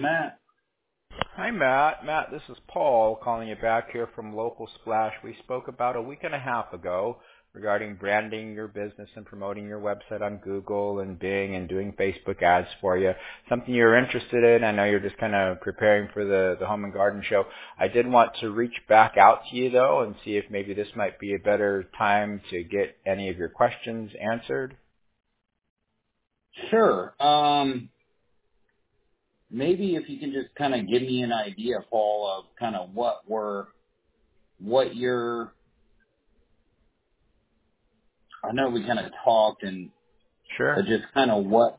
Matt. Hi, Matt. Matt, this is Paul calling you back here from Local Splash. We spoke about a week and a half ago regarding branding your business and promoting your website on Google and Bing and doing Facebook ads for you. Something you're interested in. I know you're just kind of preparing for the Home and Garden Show. I did want to reach back out to you, though, and see if maybe this might be a better time to get any of your questions answered. Sure. Maybe if you can just kind of give me an idea, Paul, of kind of I know we kind of talked and Sure. just kind of what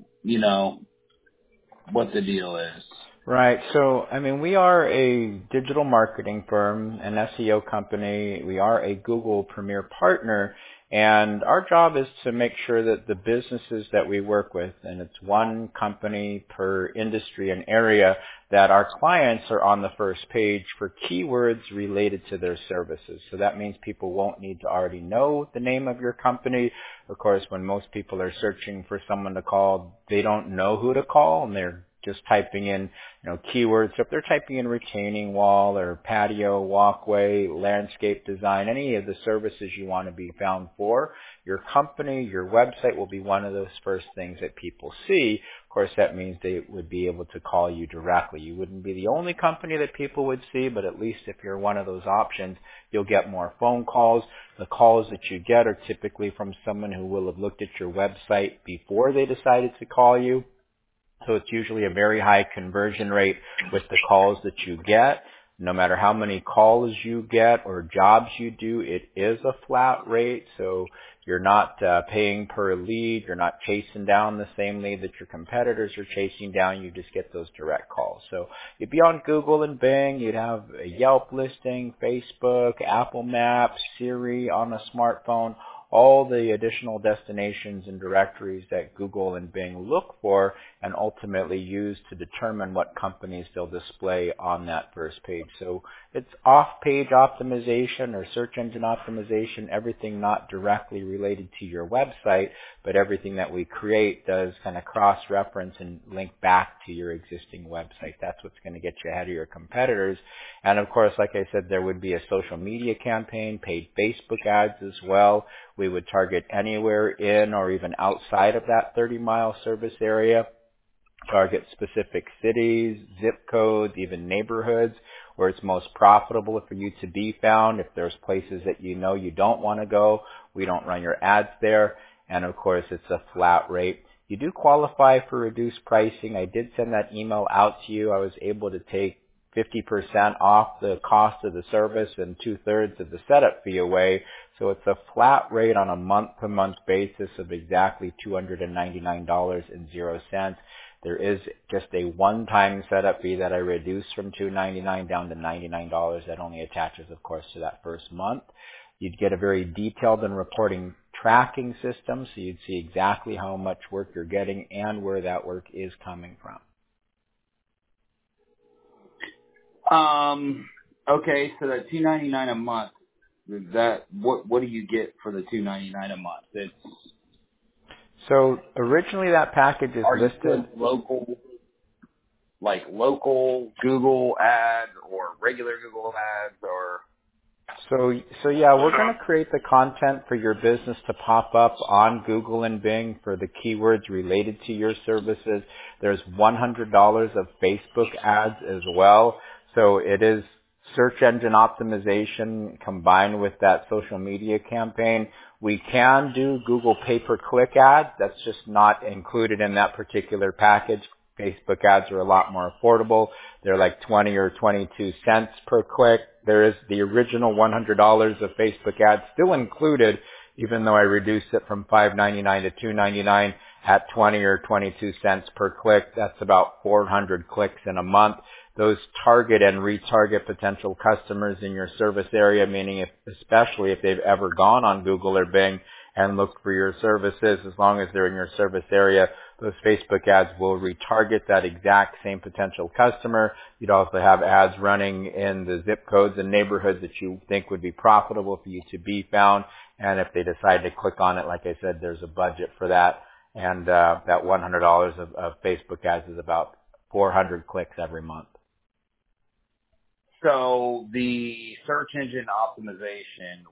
the deal is. Right. So, I mean, we are a digital marketing firm, an SEO company. We are a Google Premier partner, and our job is to make sure that the businesses that we work with, and it's one company per industry and area, that our clients are on the first page for keywords related to their services. So that means people won't need to already know the name of your company. Of course, when most people are searching for someone to call, they don't know who to call, and they're just typing in, keywords. So if they're typing in retaining wall or patio, walkway, landscape design, any of the services you want to be found for, your company, your website will be one of those first things that people see. Of course, that means they would be able to call you directly. You wouldn't be the only company that people would see, but at least if you're one of those options, you'll get more phone calls. The calls that you get are typically from someone who will have looked at your website before they decided to call you. So it's usually a very high conversion rate with the calls that you get. No matter how many calls you get or jobs you do, it is a flat rate. So you're not paying per lead. You're not chasing down the same lead that your competitors are chasing down. You just get those direct calls. So you'd be on Google and Bing. You'd have a Yelp listing, Facebook, Apple Maps, Siri on a smartphone, all the additional destinations and directories that Google and Bing look for and ultimately use to determine what companies they'll display on that first page. So it's off-page optimization or search engine optimization, everything not directly related to your website, but everything that we create does kind of cross-reference and link back to your existing website. That's what's going to get you ahead of your competitors. And of course, like I said, there would be a social media campaign, paid Facebook ads as well. We would target anywhere in or even outside of that 30-mile service area, target specific cities, zip codes, even neighborhoods where it's most profitable for you to be found. If there's places that you know you don't want to go, we don't run your ads there. And of course, it's a flat rate. You do qualify for reduced pricing. I did send that email out to you. I was able to take 50% off the cost of the service and 2/3 of the setup fee away. So it's a flat rate on a month-to-month basis of exactly $299.00. There is just a one-time setup fee that I reduced from $299 down to $99. That only attaches, of course, to that first month. You'd get a very detailed and reporting tracking system, so you'd see exactly how much work you're getting and where that work is coming from. Okay, so that $299 a month, is that what do you get for the $299 a month? So originally that package is listed local Google ads or regular Google ads or. So yeah, we're going to create the content for your business to pop up on Google and Bing for the keywords related to your services. There's $100 of Facebook ads as well. So it is search engine optimization combined with that social media campaign. We can do Google pay-per-click ads. That's just not included in that particular package. Facebook ads are a lot more affordable. They're like 20 or 22 cents per click. There is the original $100 of Facebook ads still included, even though I reduced it from $5.99 to $2.99 at 20 or 22 cents per click. That's about 400 clicks in a month. Those target and retarget potential customers in your service area, meaning especially if they've ever gone on Google or Bing and looked for your services, as long as they're in your service area, those Facebook ads will retarget that exact same potential customer. You'd also have ads running in the zip codes and neighborhoods that you think would be profitable for you to be found. And if they decide to click on it, like I said, there's a budget for that. And that $100 of Facebook ads is about 400 clicks every month. So the search engine optimization,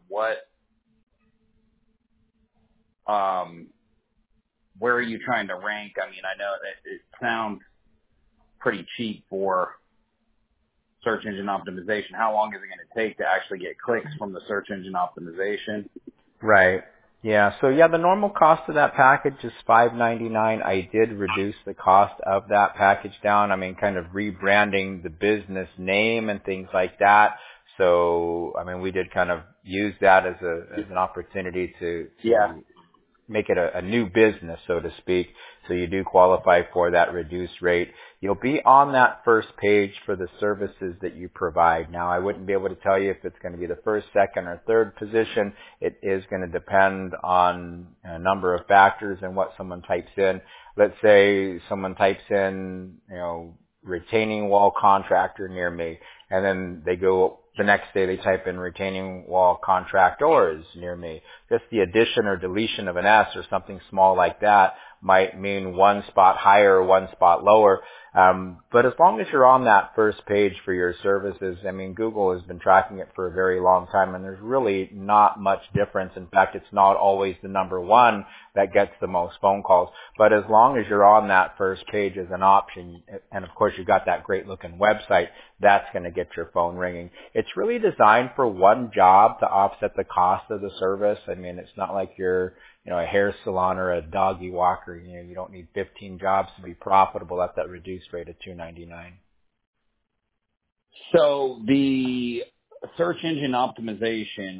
where are you trying to rank? I mean, I know that it sounds pretty cheap for search engine optimization. How long is it going to take to actually get clicks from the search engine optimization? Right. Yeah. So yeah, the normal cost of that package is $5.99. I did reduce the cost of that package down. I mean, kind of rebranding the business name and things like that. So, I mean, we did kind of use that as an opportunity to make it a new business, so to speak. So you do qualify for that reduced rate. You'll be on that first page for the services that you provide. Now, I wouldn't be able to tell you if it's going to be the first, second, or third position. It is going to depend on a number of factors and what someone types in. Let's say someone types in, retaining wall contractor near me, and then they go the next day they type in retaining wall contractors near me. Just the addition or deletion of an S or something small like that might mean one spot higher or one spot lower. But as long as you're on that first page for your services, I mean, Google has been tracking it for a very long time, and there's really not much difference. In fact, it's not always the number one that gets the most phone calls. But as long as you're on that first page as an option, and of course you've got that great looking website, that's going to get your phone ringing. It's really designed for one job to offset the cost of the service. I mean, it's not like you're a hair salon or a doggy walker. You don't need 15 jobs to be profitable at that reduced rate of $2.99. So the search engine optimization,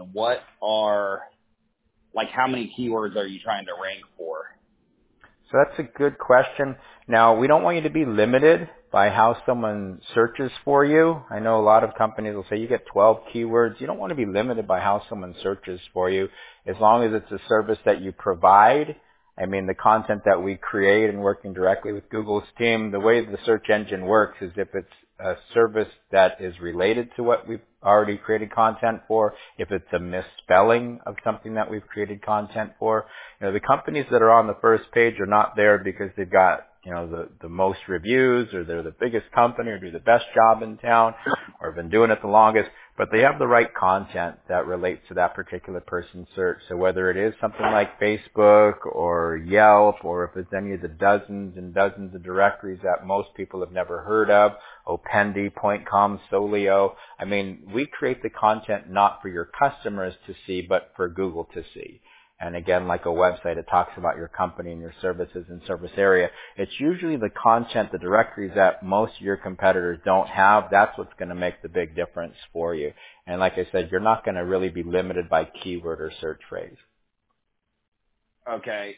how many keywords are you trying to rank for? So that's a good question. Now, we don't want you to be limited by how someone searches for you. I know a lot of companies will say you get 12 keywords. You don't want to be limited by how someone searches for you. As long as it's a service that you provide, I mean, the content that we create and working directly with Google's team, the way the search engine works is if it's a service that is related to what we've already created content for, if it's a misspelling of something that we've created content for. The companies that are on the first page are not there because they've got, the most reviews, or they're the biggest company, or do the best job in town, or have been doing it the longest, but they have the right content that relates to that particular person's search. So whether it is something like Facebook or Yelp, or if it's any of the dozens and dozens of directories that most people have never heard of, Opendi, Point.com, Solio, I mean, we create the content not for your customers to see, but for Google to see. And again, like a website, it talks about your company and your services and service area. It's usually the content, the directories that most of your competitors don't have. That's what's going to make the big difference for you. And like I said, you're not going to really be limited by keyword or search phrase. Okay.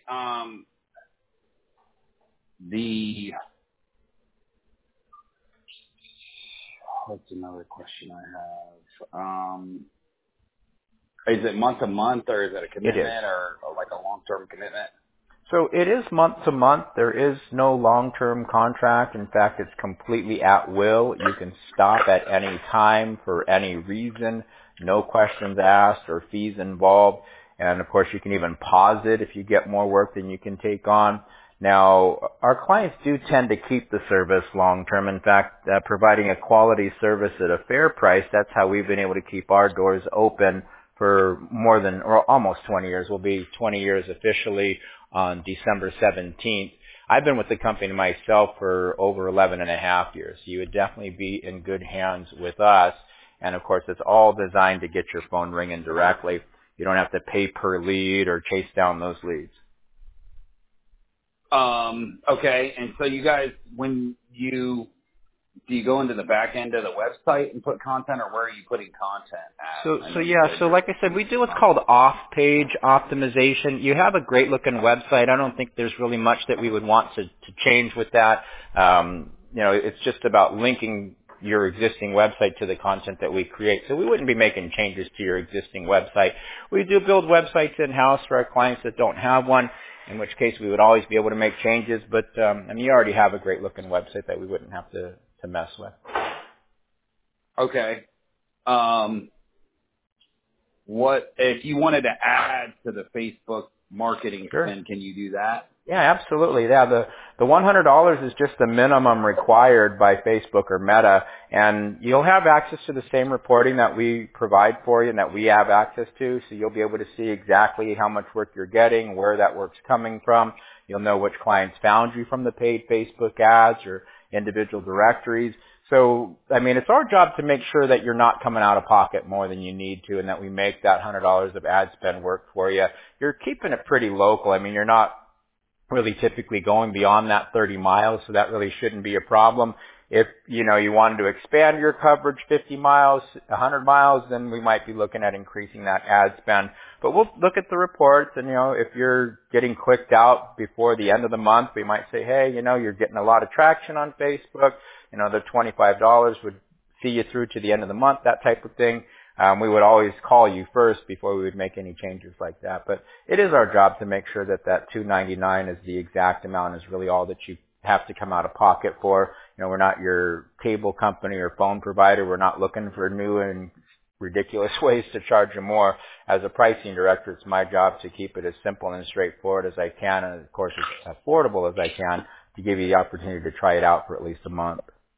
What's another question I have? Is it month to month, or is it a commitment, or like a long-term commitment? So it is month to month. There is no long-term contract. In fact, it's completely at will. You can stop at any time for any reason. No questions asked or fees involved. And of course, you can even pause it if you get more work than you can take on. Now, our clients do tend to keep the service long-term. In fact, providing a quality service at a fair price, that's how we've been able to keep our doors open for more than, or almost 20 years. We'll be 20 years officially on December 17th. I've been with the company myself for over 11 and a half years. You would definitely be in good hands with us. And of course, it's all designed to get your phone ringing directly. You don't have to pay per lead or chase down those leads. Okay. And so you guys, do you go into the back end of the website and put content, or where are you putting content at? So like I said, we do what's called off-page optimization. You have a great-looking website. I don't think there's really much that we would want to change with that. It's just about linking your existing website to the content that we create. So we wouldn't be making changes to your existing website. We do build websites in-house for our clients that don't have one, in which case we would always be able to make changes. But you already have a great-looking website that we wouldn't have to mess with. Okay. What if you wanted to add to the Facebook marketing Sure. spend. Can you do that? Yeah, absolutely. Yeah, the $100 is just the minimum required by Facebook or Meta, and you'll have access to the same reporting that we provide for you and that we have access to, so you'll be able to see exactly how much work you're getting, where that work's coming from. You'll know which clients found you from the paid Facebook ads or individual directories. So, I mean, it's our job to make sure that you're not coming out of pocket more than you need to and that we make that $100 of ad spend work for you. You're keeping it pretty local. I mean, you're not really typically going beyond that 30 miles, so that really shouldn't be a problem. If, you wanted to expand your coverage 50 miles, 100 miles, then we might be looking at increasing that ad spend. But we'll look at the reports and, if you're getting clicked out before the end of the month, we might say, hey, you're getting a lot of traction on Facebook. The $25 would see you through to the end of the month, that type of thing. We would always call you first before we would make any changes like that. But it is our job to make sure that that $299 is the exact amount, is really all that you have to come out of pocket for. We're not your cable company or phone provider. We're not looking for new and ridiculous ways to charge you more. As a pricing director, it's my job to keep it as simple and straightforward as I can, and of course as affordable as I can, to give you the opportunity to try it out for at least a month.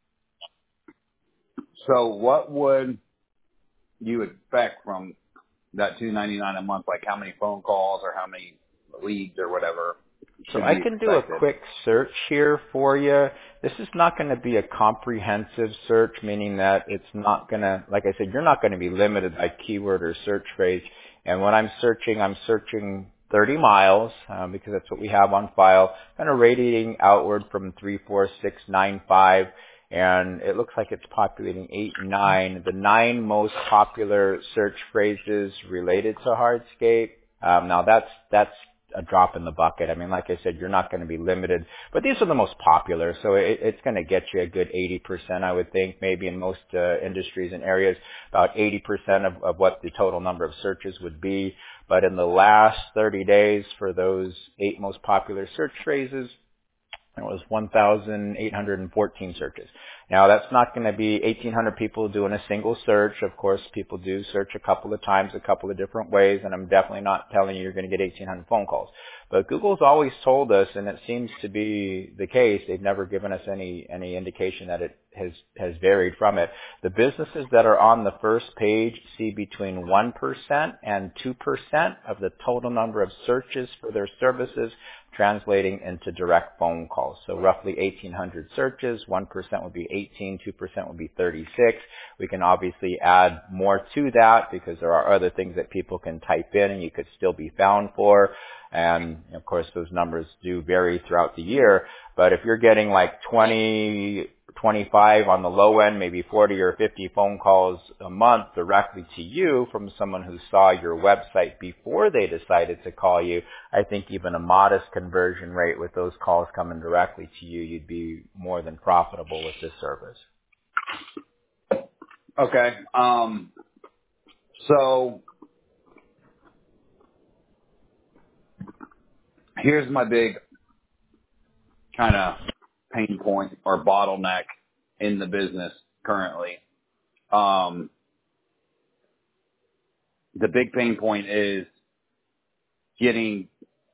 So what would you expect from that $299 a month? Like how many phone calls or how many leads or whatever? So I can do a quick search here for you. This is not going to be a comprehensive search, meaning that it's not going to, like I said, you're not going to be limited by keyword or search phrase. And when I'm searching 30 miles, because that's what we have on file, kind of radiating outward from 3, 4, 6, 9, 5. And it looks like it's populating 8 and 9. The 9 most popular search phrases related to hardscape. Now that's a drop in the bucket. I mean, like I said, you're not going to be limited, but these are the most popular. So it's going to get you a good 80%, I would think, maybe in most industries and areas, about 80% of what the total number of searches would be. But in the last 30 days for those 8 most popular search phrases, it was 1,814 searches. Now, that's not going to be 1,800 people doing a single search. Of course, people do search a couple of times, a couple of different ways, and I'm definitely not telling you you're going to get 1,800 phone calls. But Google's always told us, and it seems to be the case, they've never given us any indication that it has varied from it. The businesses that are on the first page see between 1% and 2% of the total number of searches for their services translating into direct phone calls. So roughly 1,800 searches, 1% would be 18, 2% would be 36. We can obviously add more to that because there are other things that people can type in and you could still be found for. And of course, those numbers do vary throughout the year. But if you're getting like 20, 25 on the low end, maybe 40 or 50 phone calls a month directly to you from someone who saw your website before they decided to call you, I think even a modest conversion rate with those calls coming directly to you, you'd be more than profitable with this service. Okay. So here's my big kind of pain point or bottleneck in the business currently. The big pain point is getting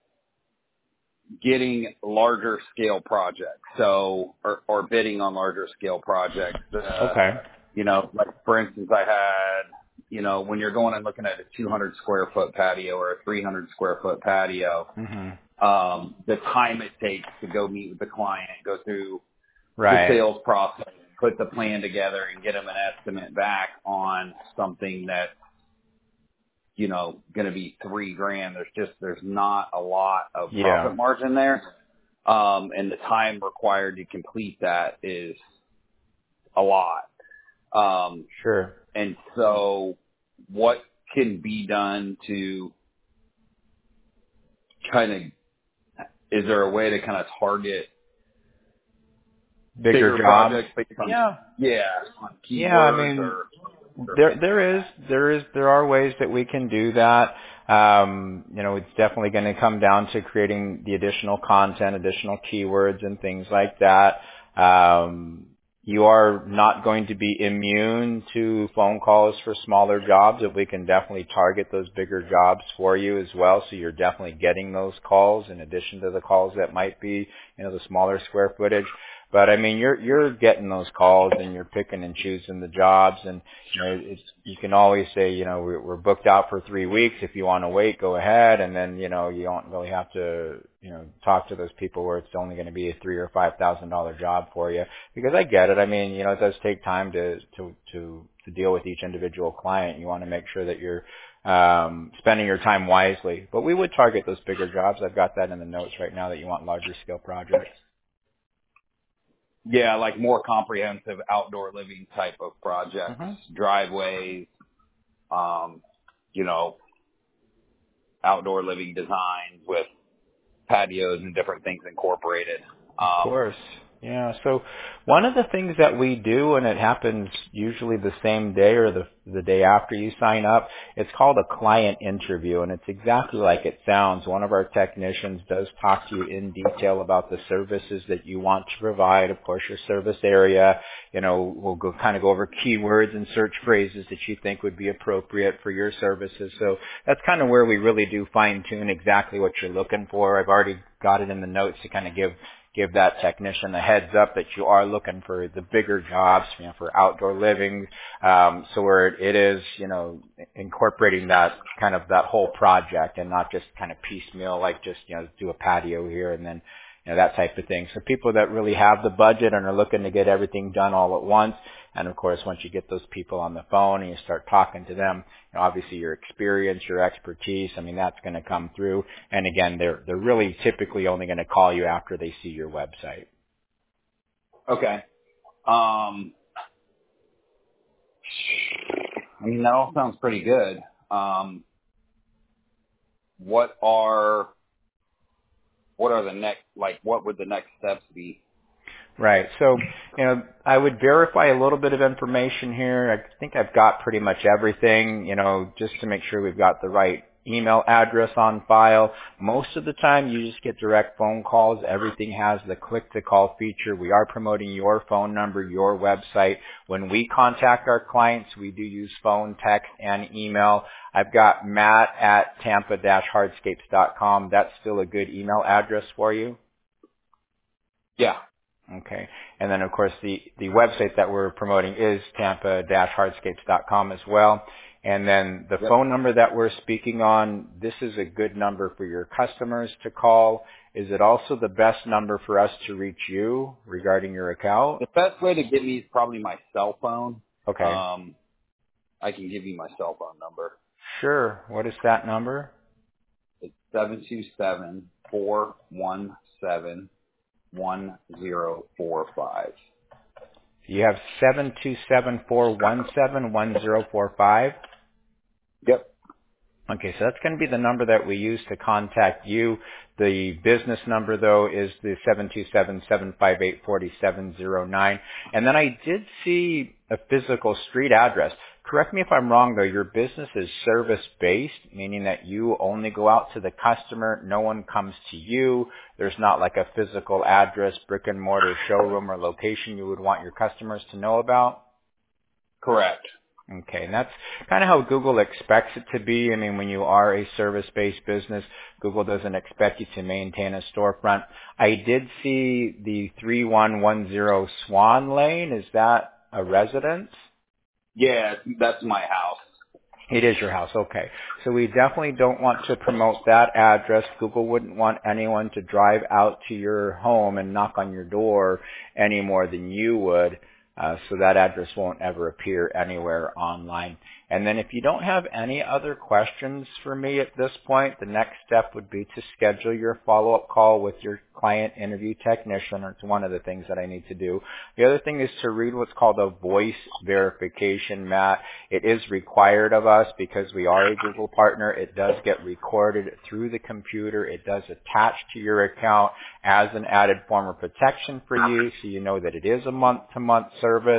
larger scale projects. So, or bidding on larger scale projects. Okay. Like for instance, I had, when you're going and looking at a 200 square foot patio or a 300 square foot patio, the time it takes to go meet with the client, go through the sales process, put the plan together and get them an estimate back on something that's, going to be $3,000. There's not a lot of profit margin there. And the time required to complete that is a lot. Sure. And so what can be done to is there a way to kind of target bigger projects based on, on keywords there are ways that we can do that. It's definitely going to come down to creating the additional content, additional keywords and things like that. You are not going to be immune to phone calls for smaller jobs, but we can definitely target those bigger jobs for you as well. So you're definitely getting those calls in addition to the calls that might be, the smaller square footage. But I mean, you're getting those calls and you're picking and choosing the jobs, and you can always say, we're booked out for 3 weeks. If you want to wait, go ahead, and then you don't really have to talk to those people where it's only going to be a $3,000 or $5,000 job for you. Because I get it. I mean, it does take time to deal with each individual client. You want to make sure that you're spending your time wisely. But we would target those bigger jobs. I've got that in the notes right now that you want larger scale projects. Yeah, like more comprehensive outdoor living type of projects, driveways, outdoor living designs with patios and different things incorporated. Of course. Yeah. So one of the things that we do, and it happens usually the same day or the day after you sign up, it's called a client interview, and it's exactly like it sounds. One of our technicians does talk to you in detail about the services that you want to provide, of course, your service area. We'll go over keywords and search phrases that you think would be appropriate for your services. So that's kind of where we really do fine tune exactly what you're looking for. I've already got it in the notes to kind of give that technician a heads up that you are looking for the bigger jobs, for outdoor living. So where it is, incorporating that whole project and not just kind of piecemeal, like just, do a patio here and then, that type of thing. So people that really have the budget and are looking to get everything done all at once. And of course, once you get those people on the phone and you start talking to them, obviously your experience, your expertise, that's going to come through. And again, they're really typically only going to call you after they see your website. Okay. That all sounds pretty good. What are the next, what would the next steps be? Right. So, I would verify a little bit of information here. I think I've got pretty much everything, just to make sure we've got the right email address on file. Most of the time you just get direct phone calls. Everything has the click to call feature. We are promoting your phone number, your website. When we contact our clients, we do use phone, text, and email. I've got Matt at tampa-hardscapes.com. That's still a good email address for you? Yeah. Okay. And then, of course, the website that we're promoting is tampa-hardscapes.com as well. And then the phone number that we're speaking on, this is a good number for your customers to call. Is it also the best number for us to reach you regarding your account? The best way to get me is probably my cell phone. Okay. I can give you my cell phone number. Sure. What is that number? It's 727-417-1045. You have 727-417-1045? Yep. Okay, so that's going to be the number that we use to contact you. The business number, though, is the 727-758-4709. And then I did see a physical street address. Correct me if I'm wrong, though. Your business is service-based, meaning that you only go out to the customer. No one comes to you. There's not like a physical address, brick-and-mortar showroom or location you would want your customers to know about? Correct. Okay, and that's kind of how Google expects it to be. When you are a service-based business, Google doesn't expect you to maintain a storefront. I did see the 3110 Swan Lane. Is that a residence? Yeah, that's my house. It is your house. Okay. So we definitely don't want to promote that address. Google wouldn't want anyone to drive out to your home and knock on your door any more than you would. So that address won't ever appear anywhere online. And then if you don't have any other questions for me at this point, the next step would be to schedule your follow-up call with your client interview technician. It's one of the things that I need to do. The other thing is to read what's called a voice verification, Matt. It is required of us because we are a Google partner. It does get recorded through the computer. It does attach to your account as an added form of protection for you, so you know that it is a month-to-month service.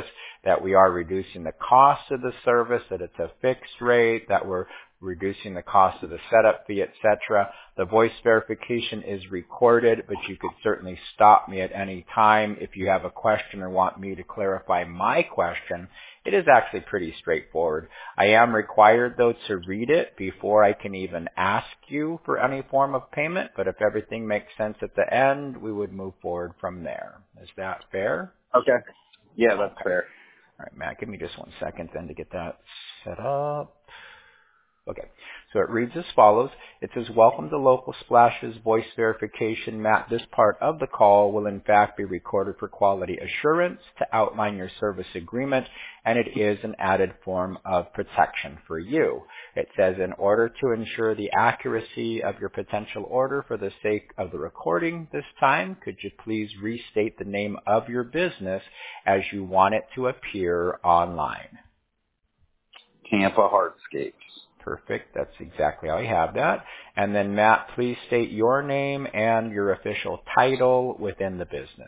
that we are reducing the cost of the service, that it's a fixed rate, that we're reducing the cost of the setup fee, etc. The voice verification is recorded, but you could certainly stop me at any time if you have a question or want me to clarify my question. It is actually pretty straightforward. I am required, though, to read it before I can even ask you for any form of payment, but if everything makes sense at the end, we would move forward from there. Is that fair? Okay. Yeah, that's fair. All right, Matt, give me just 1 second then to get that set up. Okay, so it reads as follows. It says, welcome to Local Splash's voice verification. Matt, this part of the call will in fact be recorded for quality assurance to outline your service agreement, and it is an added form of protection for you. It says, in order to ensure the accuracy of your potential order for the sake of the recording this time, could you please restate the name of your business as you want it to appear online? Tampa Hardscapes. Perfect. That's exactly how I have that. And then, Matt, please state your name and your official title within the business.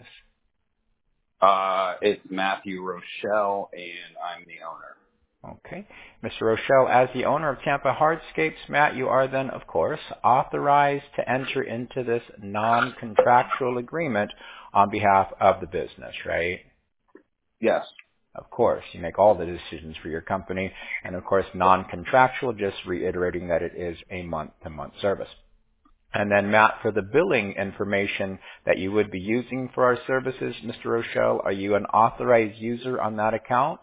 It's Matthew Rochelle, and I'm the owner. Okay. Mr. Rochelle, as the owner of Tampa Hardscapes, Matt, you are then, of course, authorized to enter into this non-contractual agreement on behalf of the business, right? Yes. Of course, you make all the decisions for your company, and of course, non-contractual, just reiterating that it is a month-to-month service. And then, Matt, for the billing information that you would be using for our services, Mr. Rochelle, are you an authorized user on that account?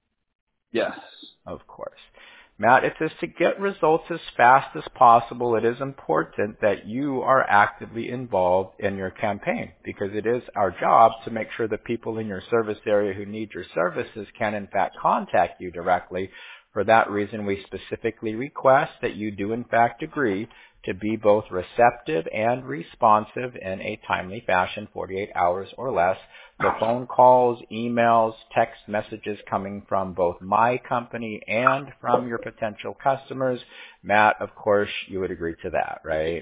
Yes. Of course. Matt, it says to get results as fast as possible, it is important that you are actively involved in your campaign, because it is our job to make sure that people in your service area who need your services can in fact contact you directly. For that reason, we specifically request that you do in fact agree to be both receptive and responsive in a timely fashion, 48 hours or less. The phone calls, emails, text messages coming from both my company and from your potential customers. Matt, of course, you would agree to that, right?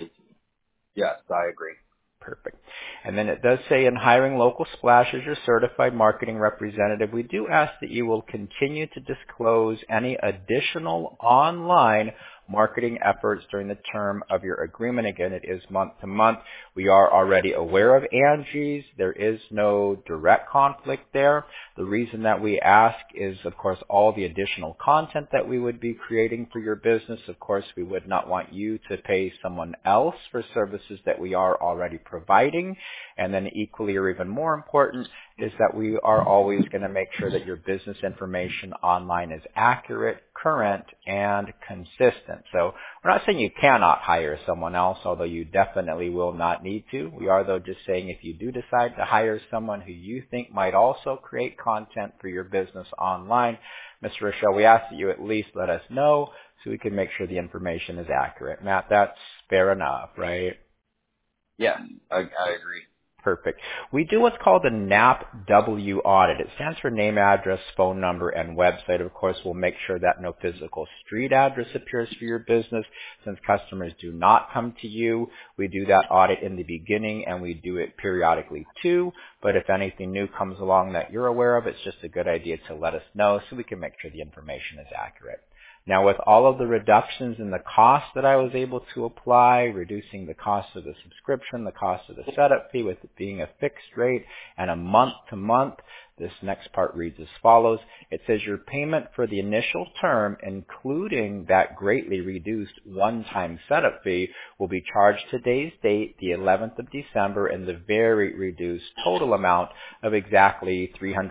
Yes, I agree. Perfect. And then it does say in hiring Local Splash as your certified marketing representative, we do ask that you will continue to disclose any additional online marketing efforts during the term of your agreement. Again, it is month to month. We are already aware of Angie's. There is no direct conflict there. The reason that we ask is, of course, all the additional content that we would be creating for your business. Of course, we would not want you to pay someone else for services that we are already providing. And then equally or even more important is that we are always going to make sure that your business information online is accurate, current, and consistent. So we're not saying you cannot hire someone else, although you definitely will not need to. We are, though, just saying if you do decide to hire someone who you think might also create content for your business online, Mr. Rochelle, we ask that you at least let us know so we can make sure the information is accurate. Matt, that's fair enough, right? Yes, I agree. Perfect. We do what's called a NAPW audit. It stands for name, address, phone number, and website. Of course, we'll make sure that no physical street address appears for your business. Since customers do not come to you, we do that audit in the beginning, and we do it periodically too. But if anything new comes along that you're aware of, it's just a good idea to let us know so we can make sure the information is accurate. Now, with all of the reductions in the cost that I was able to apply, reducing the cost of the subscription, the cost of the setup fee with it being a fixed rate and a month-to-month, this next part reads as follows. It says your payment for the initial term, including that greatly reduced one-time setup fee, will be charged today's date, the 11th of December, in the very reduced total amount of exactly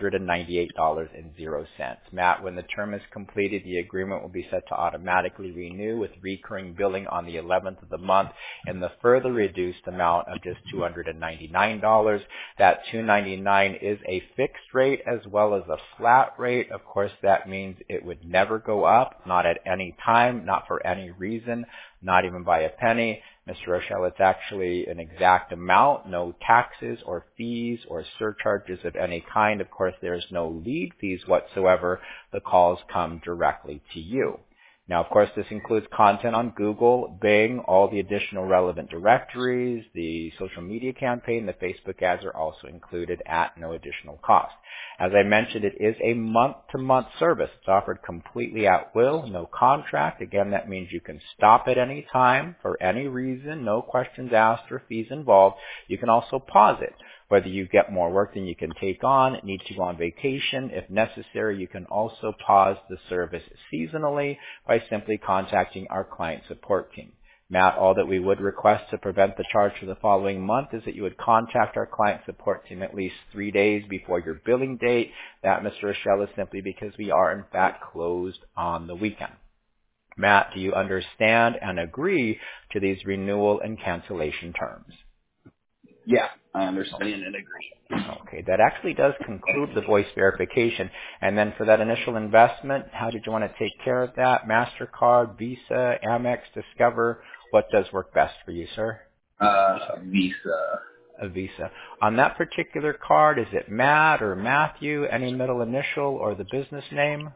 $398.00. Matt, when the term is completed, the agreement will be set to automatically renew with recurring billing on the 11th of the month in the further reduced amount of just $299. That $299 is a fixed rate as well as a flat rate. Of course, that means it would never go up, not at any time, not for any reason, not even by a penny. Mr. Rochelle, it's actually an exact amount, no taxes or fees or surcharges of any kind. Of course, there's no lead fees whatsoever. The calls come directly to you. Now, of course, this includes content on Google, Bing, all the additional relevant directories, the social media campaign, the Facebook ads are also included at no additional cost. As I mentioned, it is a month-to-month service. It's offered completely at will, no contract. Again, that means you can stop at any time for any reason, no questions asked or fees involved. You can also pause it. Whether you get more work than you can take on, need to go on vacation, if necessary, you can also pause the service seasonally by simply contacting our client support team. Matt, all that we would request to prevent the charge for the following month is that you would contact our client support team at least 3 days before your billing date. That, Mr. Rochelle, is simply because we are in fact closed on the weekend. Matt, do you understand and agree to these renewal and cancellation terms? Yeah, I understand and agree. Okay, that actually does conclude the voice verification. And then for that initial investment, how did you want to take care of that? MasterCard, Visa, Amex, Discover, what does work best for you, sir? Visa. A Visa. On that particular card, is it Matt or Matthew, any middle initial or the business name?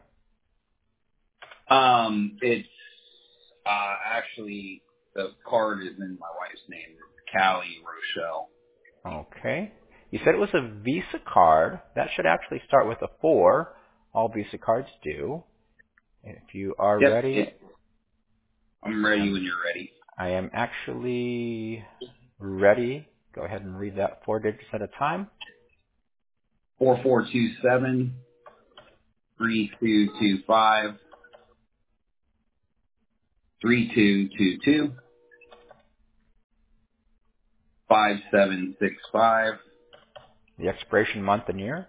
It's actually the card is in my wife's name, Callie Rochelle. Okay. You said it was a Visa card. That should actually start with a 4. All Visa cards do. If you are ready. I'm ready when you're ready. I am actually ready. Go ahead and read that 4 digits at a time. 4427 3225 3222 5765 The expiration month and year?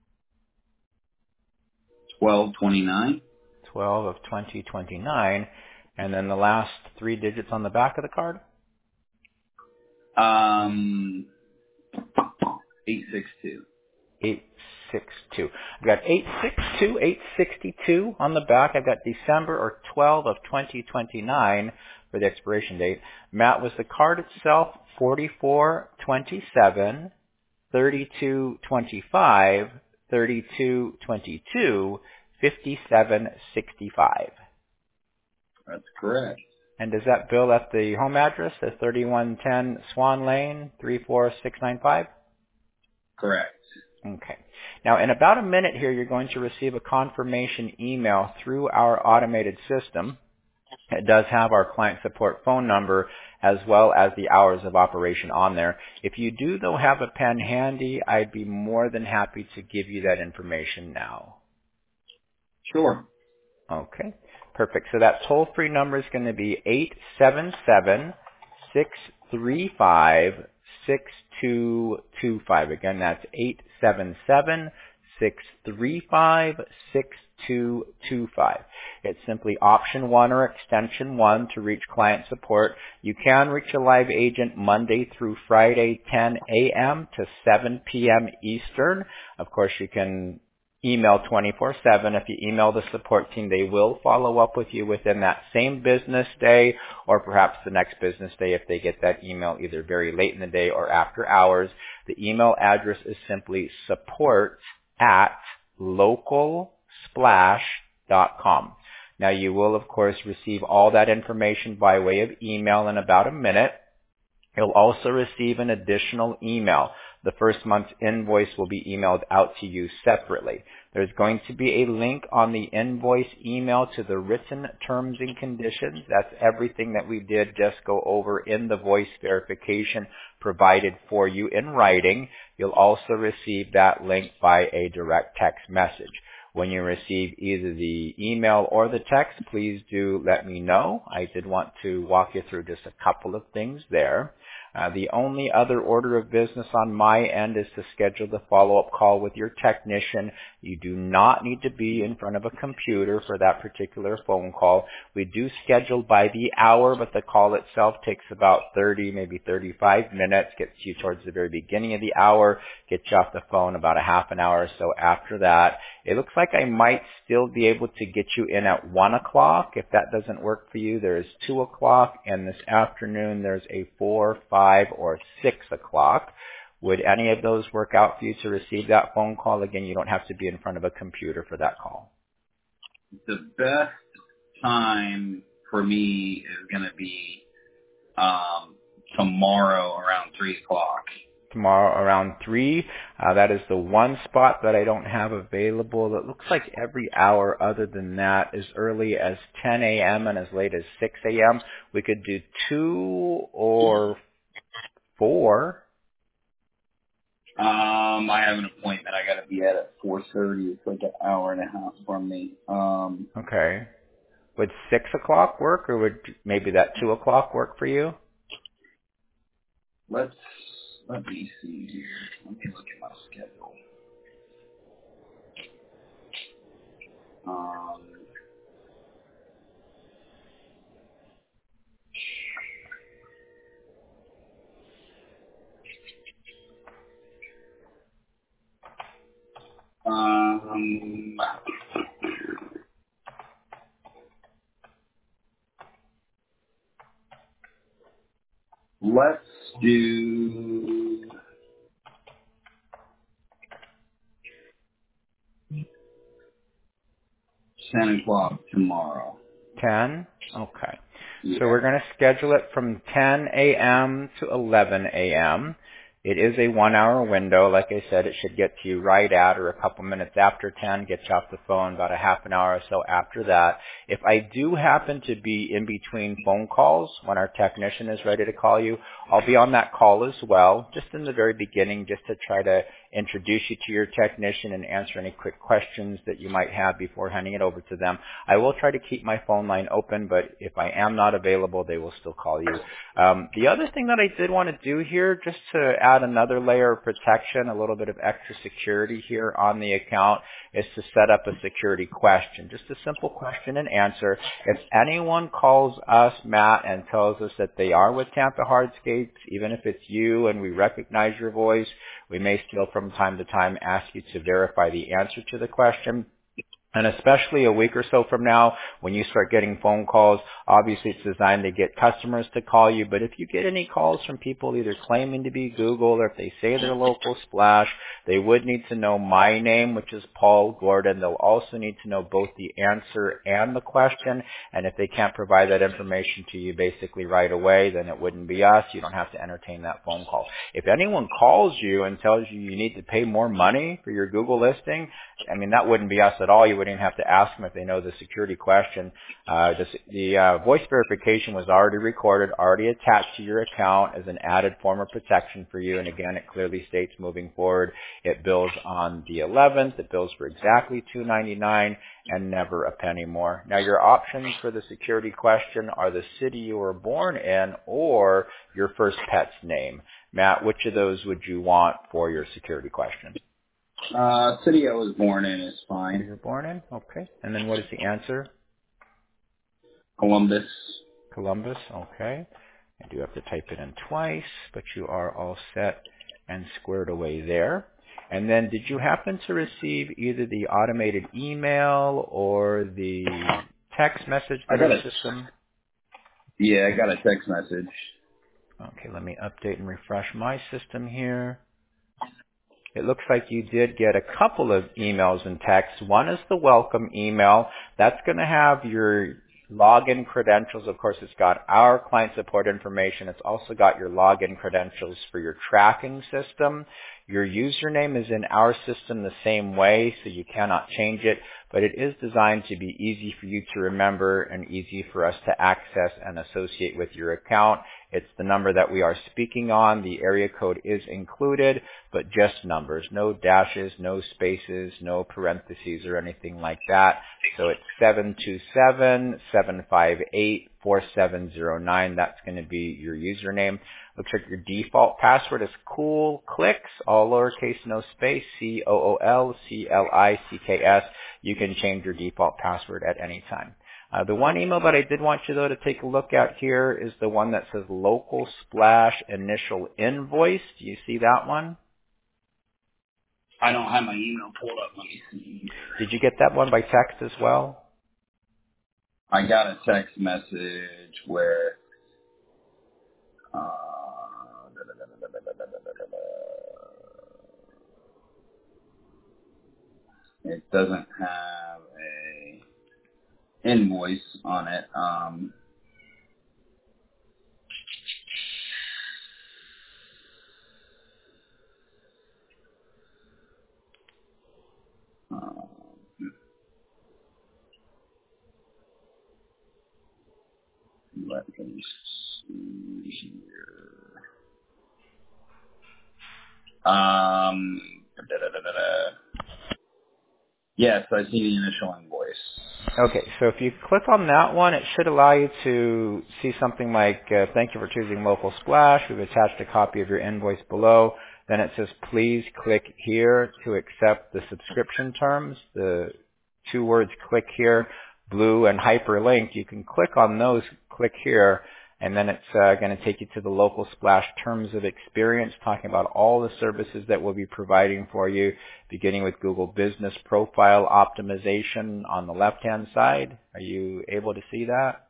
1229 12 of 2029. And then the last 3 digits on the back of the card? 862. 862. I've got 862, 862 on the back. I've got December or 12 of 2029 for the expiration date. Matt, was the card itself 4427, 3225, 3222, 5765? That's correct. And does that bill at the home address, the 3110 Swan Lane, 34695? Correct. Okay. Now, in about a minute here, you're going to receive a confirmation email through our automated system. It does have our client support phone number as well as the hours of operation on there. If you do, though, have a pen handy, I'd be more than happy to give you that information now. Sure. Okay. Perfect. So that toll-free number is going to be 877-635-6225. Again, that's 877-635-6225. It's simply option 1 or extension 1 to reach client support. You can reach a live agent Monday through Friday, 10 a.m. to 7 p.m. Eastern. Of course, you can email 24/7. If you email the support team, they will follow up with you within that same business day or perhaps the next business day if they get that email either very late in the day or after hours. The email address is simply support@localsplash.com. Now, you will, of course, receive all that information by way of email in about a minute. You'll also receive an additional email. The first month's invoice will be emailed out to you separately. There's going to be a link on the invoice email to the written terms and conditions. That's everything that we did just go over in the voice verification provided for you in writing. You'll also receive that link by a direct text message. When you receive either the email or the text, please do let me know. I did want to walk you through just a couple of things there. The only other order of business on my end is to schedule the follow-up call with your technician. You do not need to be in front of a computer for that particular phone call. We do schedule by the hour, but the call itself takes about 30, maybe 35 minutes, gets you towards the very beginning of the hour, gets you off the phone about a half an hour or so after that. It looks like I might still be able to get you in at 1 o'clock. If that doesn't work for you, there's 2 o'clock, and this afternoon there's a 4, 5, or 6 o'clock. Would any of those work out for you to receive that phone call? Again, you don't have to be in front of a computer for that call. The best time for me is going to be tomorrow around 3 o'clock. Tomorrow around 3. That is the one spot that I don't have available. It looks like every hour other than that, as early as 10 a.m. and as late as 6 a.m. We could do 2 or 4. I have an appointment I got to be at 4:30. It's like an hour and a half from me. Okay. Would 6 o'clock work, or would maybe that 2 o'clock work for you? Let me see here. Let me look at my schedule. Let's do 10 o'clock tomorrow. 10? Okay. Yeah. So we're going to schedule it from 10 a.m. to 11 a.m. It is a 1-hour window. Like I said, it should get to you right at or a couple minutes after 10, get you off the phone about a half an hour or so after that. If I do happen to be in between phone calls when our technician is ready to call you, I'll be on that call as well, just in the very beginning, just to try to introduce you to your technician and answer any quick questions that you might have before handing it over to them. I will try to keep my phone line open, but if I am not available, they will still call you. The other thing that I did want to do here, just to add another layer of protection, a little bit of extra security here on the account, is to set up a security question. Just a simple question and answer. If anyone calls us, Matt, and tells us that they are with Tampa Hardscapes, even if it's you and we recognize your voice, we may still from time to time ask you to verify the answer to the question. And especially a week or so from now, when you start getting phone calls, obviously it's designed to get customers to call you. But if you get any calls from people either claiming to be Google or if they say they're local Splash, they would need to know my name, which is Paul Gordon. They'll also need to know both the answer and the question. And if they can't provide that information to you basically right away, then it wouldn't be us. You don't have to entertain that phone call. If anyone calls you and tells you you need to pay more money for your Google listing, I mean, that wouldn't be us at all. You wouldn't even have to ask them if they know the security question. The voice verification was already recorded, already attached to your account as an added form of protection for you. And again, it clearly states moving forward, it bills on the 11th. It bills for exactly $2.99 and never a penny more. Now, your options for the security question are the city you were born in or your first pet's name. Matt, which of those would you want for your security question? City I was born in is fine. You were born in? Okay. And then what is the answer? Columbus. Columbus, okay. I do have to type it in twice, but you are all set and squared away there. And then did you happen to receive either the automated email or the text message that our system? Yeah, I got a text message. Okay, let me update and refresh my system here. It looks like you did get a couple of emails and texts. One is the welcome email. That's going to have your login credentials. Of course, it's got our client support information. It's also got your login credentials for your tracking system. Your username is in our system the same way, so you cannot change it, but it is designed to be easy for you to remember and easy for us to access and associate with your account. It's the number that we are speaking on. The area code is included, but just numbers. No dashes, no spaces, no parentheses or anything like that. So it's 727-758-4709. That's going to be your username. Looks like your default password is Cool Clicks, all lowercase, no space, COOLCLICKS. You can change your default password at any time. The one email that I did want you, though, to take a look at here is the one that says Local Splash Initial Invoice. Do you see that one? I don't have my email pulled up. Let me see. Did you get that one by text as well? I got a text message where it doesn't have a invoice on it. Let me see here. Yes, I see the initial invoice. Okay, so if you click on that one, it should allow you to see something like, thank you for choosing Local Splash. We've attached a copy of your invoice below. Then it says, please click here to accept the subscription terms. The two words, click here, blue and hyperlink. You can click on those, click here, and then it's going to take you to the Local Splash Terms of Experience, talking about all the services that we'll be providing for you, beginning with Google Business Profile Optimization on the left-hand side. Are you able to see that?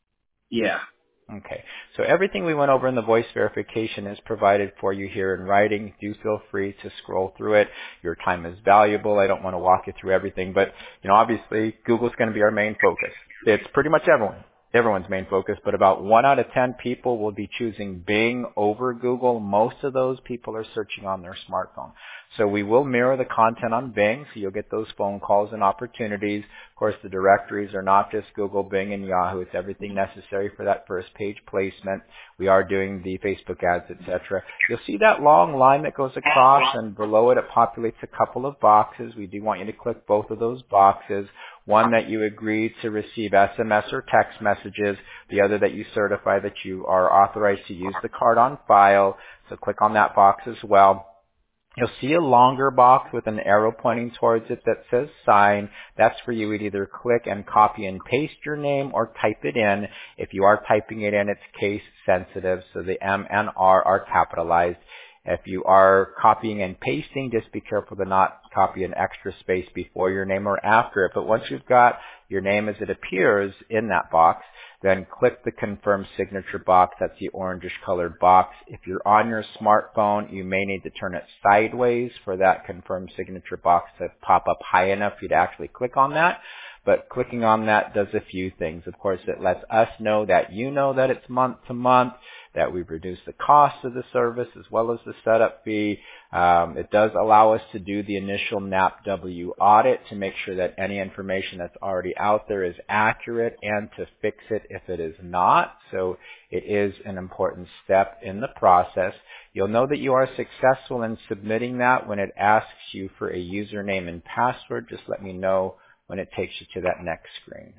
Yeah. Okay. So everything we went over in the voice verification is provided for you here in writing. Do feel free to scroll through it. Your time is valuable. I don't want to walk you through everything, but obviously Google's going to be our main focus. It's pretty much everyone's main focus, but about 1 out of 10 people will be choosing Bing over Google. Most of those people are searching on their smartphone. So we will mirror the content on Bing, so you'll get those phone calls and opportunities. Of course, the directories are not just Google, Bing, and Yahoo. It's everything necessary for that first page placement. We are doing the Facebook ads, etc. You'll see that long line that goes across, and below it, it populates a couple of boxes. We do want you to click both of those boxes. One that you agree to receive SMS or text messages. The other that you certify that you are authorized to use the card on file. So click on that box as well. You'll see a longer box with an arrow pointing towards it that says sign. That's where you would either click and copy and paste your name or type it in. If you are typing it in, it's case sensitive, so the M and R are capitalized. If you are copying and pasting, just be careful to not copy an extra space before your name or after it. But once you've got your name as it appears in that box, then click the confirm signature box. That's the orangish colored box. If you're on your smartphone, you may need to turn it sideways for that confirm signature box to pop up high enough for you to actually click on that. But clicking on that does a few things. Of course, it lets us know that you know that it's month to month, that we've reduced the cost of the service as well as the setup fee. It does allow us to do the initial NAPW audit to make sure that any information that's already out there is accurate and to fix it if it is not. So it is an important step in the process. You'll know that you are successful in submitting that when it asks you for a username and password. Just let me know when it takes you to that next screen.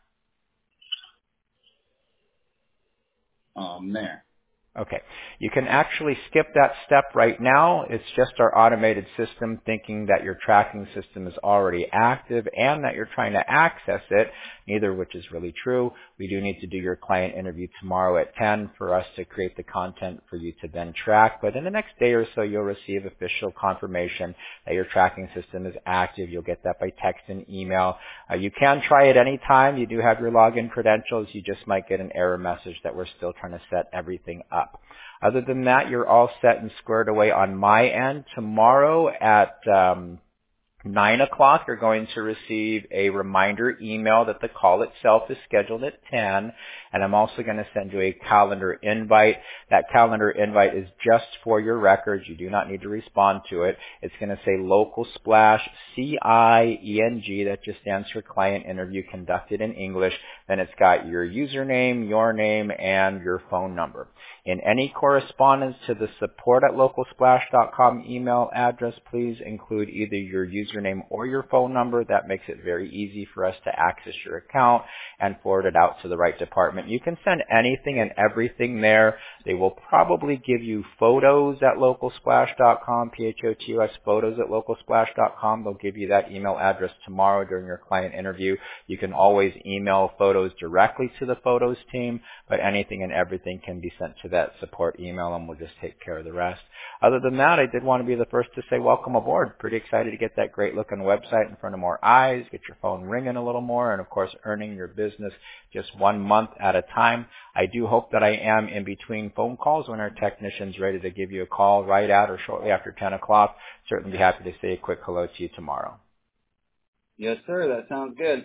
There. Okay. You can actually skip that step right now. It's just our automated system thinking that your tracking system is already active and that you're trying to access it, neither of which is really true. We do need to do your client interview tomorrow at 10 for us to create the content for you to then track. But in the next day or so, you'll receive official confirmation that your tracking system is active. You'll get that by text and email. You can try it anytime. You do have your login credentials. You just might get an error message that we're still trying to set everything up. Other than that, you're all set and squared away on my end. Tomorrow at 9 o'clock, you're going to receive a reminder email that the call itself is scheduled at 10, and I'm also going to send you a calendar invite. That calendar invite is just for your records. You do not need to respond to it. It's going to say Local Splash CIENG. That just stands for Client Interview Conducted in English. Then it's got your username, your name, and your phone number. In any correspondence to the support@localsplash.com email address, please include either your username or your phone number. That makes it very easy for us to access your account and forward it out to the right department. You can send anything and everything there. They will probably give you photos at localsplash.com, PHOTOS, photos at localsplash.com. They'll give you that email address tomorrow during your client interview. You can always email photos directly to the photos team, but anything and everything can be sent to that support email, and we'll just take care of the rest. Other than that, I did want to be the first to say welcome aboard. Pretty excited to get that great looking website in front of more eyes, get your phone ringing a little more, and of course earning your business just 1 month at a time. I do hope that I am in between phone calls when our technician's ready to give you a call right at or shortly after 10 o'clock. Certainly be happy to say a quick hello to you tomorrow. Yes, sir. That sounds good.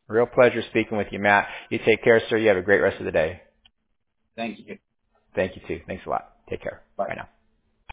Real pleasure speaking with you, Matt. You take care, sir. You have a great rest of the day. Thank you. Thank you, too. Thanks a lot. Take care. Bye. Bye now.